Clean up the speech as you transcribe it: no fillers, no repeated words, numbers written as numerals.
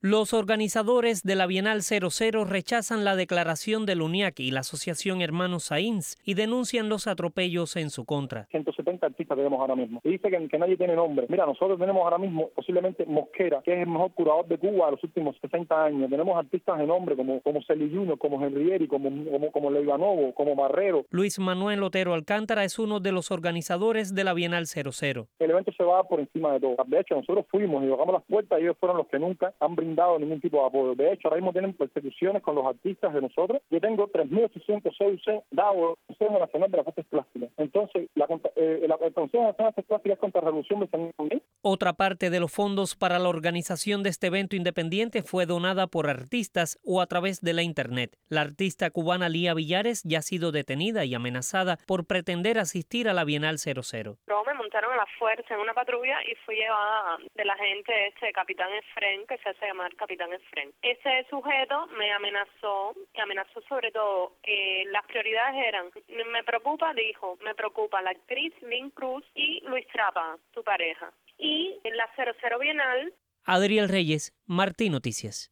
Los organizadores de la Bienal 00 rechazan la declaración del UNIAC y la Asociación Hermanos Sáenz y denuncian los atropellos en su contra. 170 artistas tenemos ahora mismo. Y dice que nadie tiene nombre. Mira, nosotros tenemos ahora mismo posiblemente Mosquera, que es el mejor curador de Cuba de los últimos 60 años. Tenemos artistas de nombre como Celi Junior, como Henrieri, como Leivanovo, como Marrero. Luis Manuel Otero Alcántara es uno de los organizadores de la Bienal 00. El evento se va por encima de todo. De hecho, nosotros fuimos y tocamos las puertas y ellos fueron los que nunca han brindado ningún tipo de apoyo. De hecho, ahora mismo tienen persecuciones con los artistas de nosotros. Yo tengo 3.806 dados del Consejo Nacional de las Artes Plásticas. Entonces, el Consejo Nacional de las Artes Plásticas es contra la revolución de San Miguel. Otra parte de los fondos para la organización de este evento independiente fue donada por artistas o a través de la Internet. La artista cubana Lía Villares ya ha sido detenida y amenazada por pretender asistir a la Bienal 00. Me montaron a la fuerza en una patrulla y fui llevada del agente Capitán Efren, que se hace llamar Capitán Efren. Ese sujeto me amenazó sobre todo que las prioridades eran, me preocupa la actriz Lynn Cruz y Luis Trapa, tu pareja. Y en la 00 Bienal. Adriel Reyes, Martín Noticias.